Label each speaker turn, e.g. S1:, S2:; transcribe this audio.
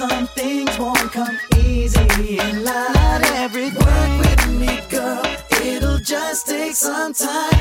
S1: some things won't come easy in life. Not every work with me, girl. It'll just take some time.